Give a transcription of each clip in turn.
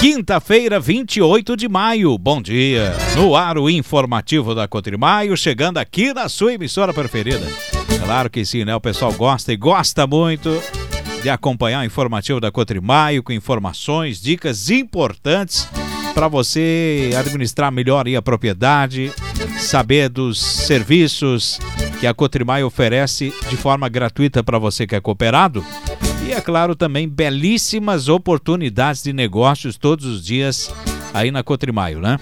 Quinta-feira, 28 de maio. Bom dia. No ar o informativo da Cotrimaio, chegando aqui na sua emissora preferida. Claro que sim, né? O pessoal gosta e gosta muito de acompanhar o informativo da Cotrimaio com informações, dicas importantes para você administrar melhor aí a propriedade, saber dos serviços que a Cotrimaio oferece de forma gratuita para você que é cooperado. E, é claro, também belíssimas oportunidades de negócios todos os dias aí na Cotrimaio, né?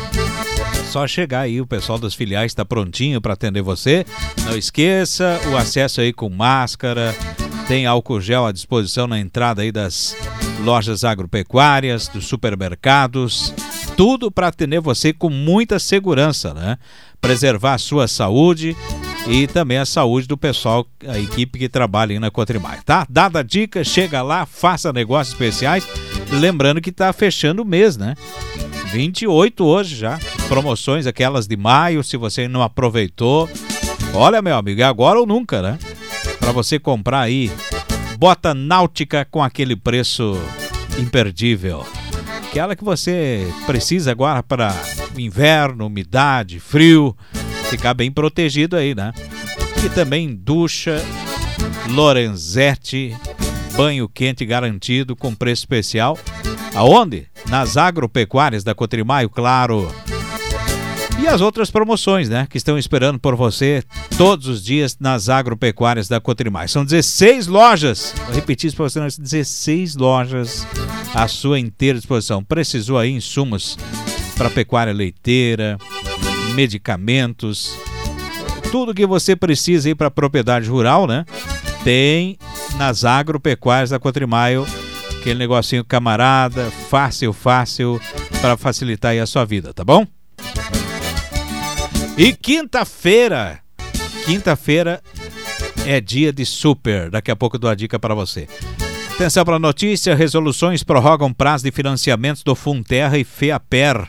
Só chegar aí, o pessoal das filiais está prontinho para atender você. Não esqueça o acesso aí com máscara, tem álcool gel à disposição na entrada aí das lojas agropecuárias, dos supermercados, tudo para atender você com muita segurança, né? Preservar a sua saúde e também a saúde do pessoal, a equipe que trabalha aí na Cotrimaio, tá? Dada a dica, chega lá, faça negócios especiais. Lembrando que tá fechando o mês, né? 28 hoje já. Promoções aquelas de maio, se você não aproveitou. Olha, meu amigo, é agora ou nunca, né? Para você comprar aí bota náutica com aquele preço imperdível. Aquela que você precisa agora para inverno, umidade, frio, ficar bem protegido aí, né? E também ducha Lorenzetti, banho quente garantido com preço especial. Aonde? Nas agropecuárias da Cotrimaio, claro. E as outras promoções, né? Que estão esperando por você todos os dias nas agropecuárias da Cotrimaio. São 16 lojas. Vou repetir isso para você, 16 lojas à sua inteira disposição. Precisou aí insumos para pecuária leiteira, medicamentos, tudo que você precisa aí para propriedade rural, né? Tem nas agropecuárias da Cotrimaio, aquele negocinho camarada, fácil para facilitar aí a sua vida, tá bom? E quinta-feira é dia de super. Daqui a pouco eu dou a dica para você. Atenção para a notícia: resoluções prorrogam prazo de financiamentos do Funterra e FEAPER.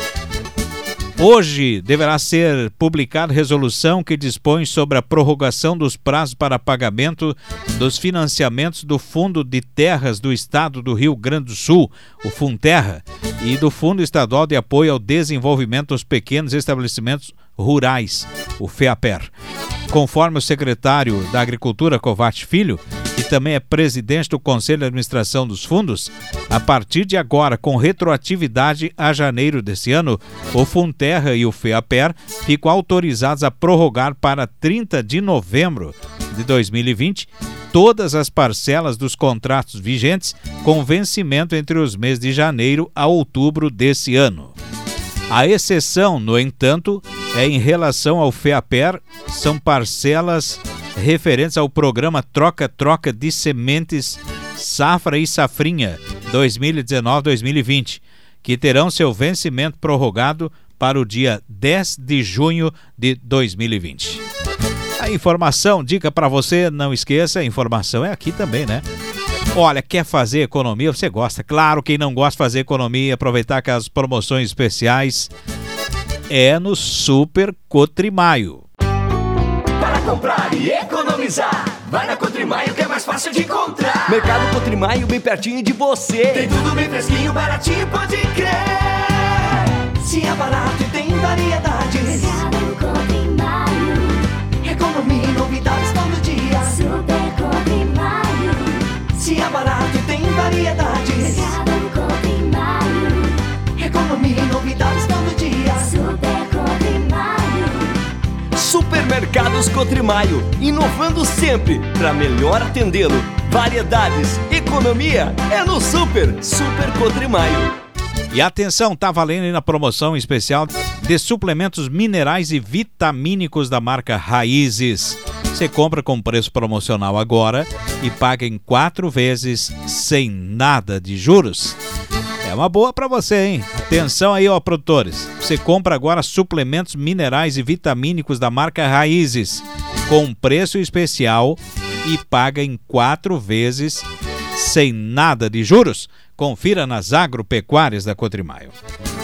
Hoje deverá ser publicada resolução que dispõe sobre a prorrogação dos prazos para pagamento dos financiamentos do Fundo de Terras do Estado do Rio Grande do Sul, o Funterra, e do Fundo Estadual de Apoio ao Desenvolvimento dos Pequenos Estabelecimentos Rurais, o FEAPER. Conforme o secretário da Agricultura, Kovács Filho, que também é presidente do Conselho de Administração dos Fundos, a partir de agora, com retroatividade a janeiro desse ano, o Funterra e o FEAPER ficam autorizados a prorrogar para 30 de novembro de 2020 todas as parcelas dos contratos vigentes com vencimento entre os meses de janeiro a outubro desse ano. A exceção, no entanto, é em relação ao FEAPER, são parcelas referentes ao programa Troca-Troca de Sementes Safra e Safrinha 2019-2020, que terão seu vencimento prorrogado para o dia 10 de junho de 2020. A informação, dica para você, não esqueça, a informação é aqui também, né? Olha, quer fazer economia? Você gosta. Claro, quem não gosta de fazer economia, aproveitar aquelas promoções especiais, é no Super Cotrimaio. Para comprar e economizar, vai na Cotrimaio que é mais fácil de encontrar. Mercado Cotrimaio bem pertinho de você. Tem tudo bem fresquinho, baratinho, pode crer. Se é barato e tem variedade. Mercado Cotrimaio. Economia e novidades todo dia. Super Cotrimaio. Se é barato e tem variedade. Mercado Cotrimaio. Economia e novidades todo dia. Super Cotrimaio. Supermercados Cotrimaio, inovando sempre para melhor atendê-lo. Variedades, economia é no Super Cotrimaio. E atenção, tá valendo aí na promoção especial de suplementos minerais e vitamínicos da marca Raízes. Você compra com preço promocional agora e paga em 4 vezes sem nada de juros. É uma boa para você, hein? Atenção aí, ó, produtores. Você compra agora suplementos minerais e vitamínicos da marca Raízes com preço especial e paga em 4 vezes sem nada de juros. Confira nas agropecuárias da Cotrimaio.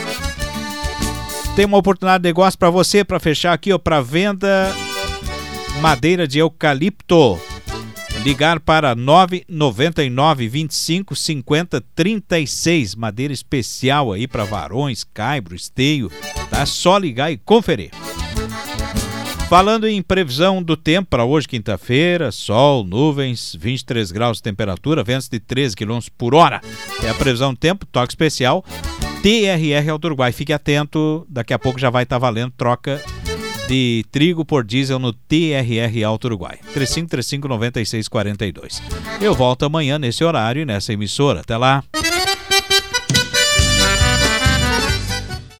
Tem uma oportunidade de negócio para você, para fechar aqui, ó, para venda madeira de eucalipto Ligar para 999 25 50 36. Madeira especial aí para varões, caibro, esteio. Tá só ligar e conferir. Falando em previsão do tempo para hoje, quinta-feira, sol, nuvens, 23 graus de temperatura, ventos de 13 km por hora. É a previsão do tempo, toque especial, TRR Alto Uruguai. Fique atento, daqui a pouco já vai estar valendo troca de trigo por diesel no TRR Alto Uruguai. 3535-9642. Eu volto amanhã nesse horário e nessa emissora. Até lá!